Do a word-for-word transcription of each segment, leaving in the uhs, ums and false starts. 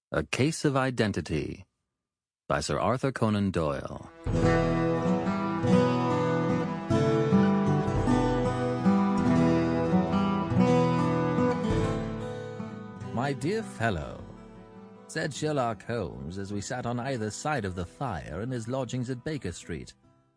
A Case of Identity by Sir Arthur Conan Doyle. "My dear fellow," said Sherlock Holmes as we sat on either side of the fire in his lodgings at Baker Street,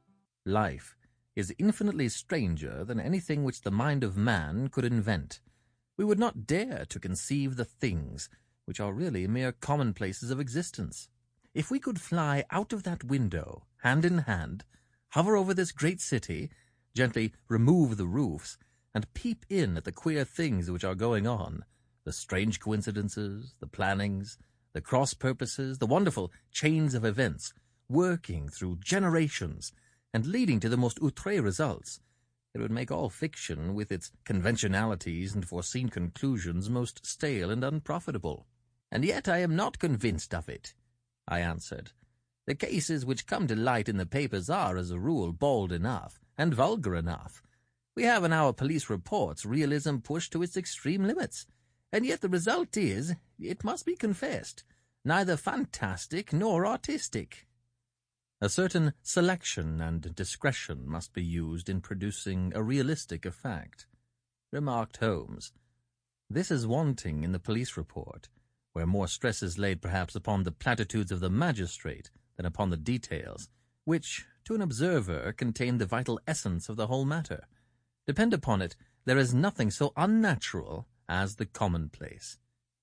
"life is infinitely stranger than anything which the mind of man could invent. We would not dare to conceive the things which are really mere commonplaces of existence. If we could fly out of that window, hand in hand, hover over this great city, gently remove the roofs, and peep in at the queer things which are going on, the strange coincidences, the plannings, the cross-purposes, the wonderful chains of events, working through generations and leading to the most outre results, it would make all fiction, with its conventionalities and foreseen conclusions, most stale and unprofitable. And yet I am not convinced of it," I answered. "The cases which come to light in the papers are, as a rule, bald enough and vulgar enough. We have in our police reports realism pushed to its extreme limits, and yet the result is, it must be confessed, neither fantastic nor artistic." "A certain selection and discretion must be used in producing a realistic effect," remarked Holmes. "This is wanting in the police report, where more stress is laid perhaps upon the platitudes of the magistrate than upon the details, which, to an observer, contain the vital essence of the whole matter. Depend upon it, there is nothing so unnatural as the commonplace."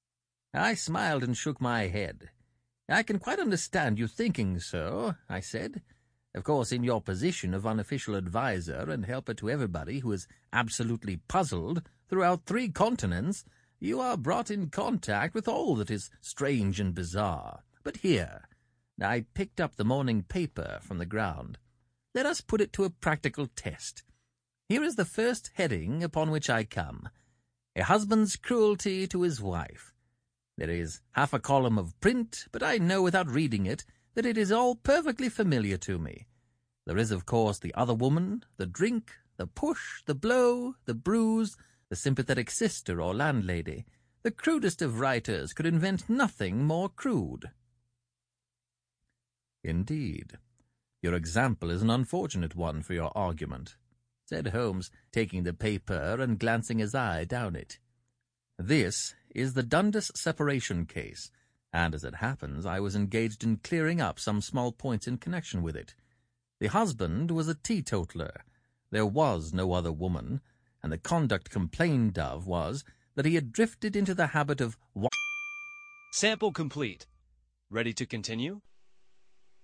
I smiled and shook my head. "I can quite understand you thinking so," I said. "Of course, in your position of unofficial adviser and helper to everybody who is absolutely puzzled throughout three continents, you are brought in contact with all that is strange and bizarre. But here," I picked up the morning paper from the ground, "let us put it to a practical test. Here is the first heading upon which I come: A husband's cruelty to his wife. There is half a column of print, but I know without reading it that it is all perfectly familiar to me. There is, of course, the other woman, the drink, the push, the blow, the bruise, the sympathetic sister or landlady. The crudest of writers could invent nothing more crude." "Indeed, your example is an unfortunate one for your argument," said Holmes, taking the paper and glancing his eye down it. "This is the Dundas separation case, and as it happens, I was engaged in clearing up some small points in connection with it. The husband was a teetotaler. There was no other woman, and the conduct complained of was that he had drifted into the habit of..." Sample complete. Ready to continue?